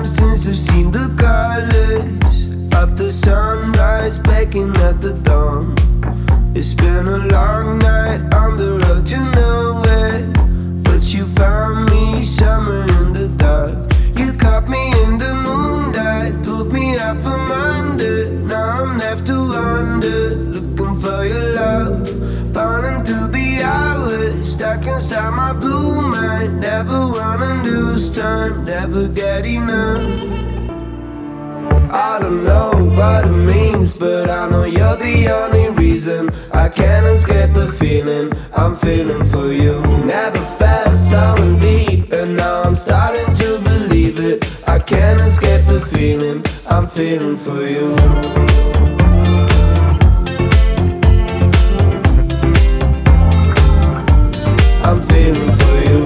time since I've seen the colors of the sunrise baking at the dawn. It's been a long night on the road to nowhere, but you found me somewhere in the dark. You caught me in the moonlight, pulled me up from under. Now I'm left to wonder, looking for your love, falling through the hours, stuck inside my blue mind. Never wanna lose time, never get enough. I don't know what it means, but I know you're the only reason I can't escape the feeling I'm feeling for you. Never felt so deep, and now I'm starting to believe it. I can't escape the feeling I'm feeling for you. I'm feeling for you.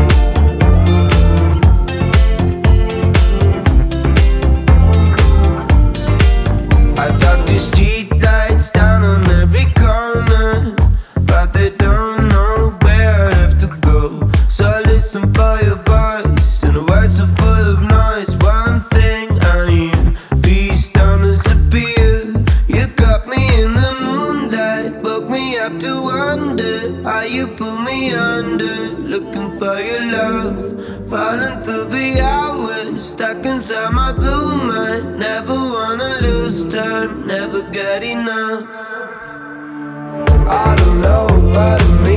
I talk to street lights down on every corner, but they don't know where I have to go. So I listen for your voice, and the words are full of noise. One thing I hear, please don't disappear. You got me in the moonlight, woke me up to wonder how you pull me under. Looking for your love, falling through the hours, stuck inside my blue mind. Never wanna lose time, never get enough. I don't know what it means.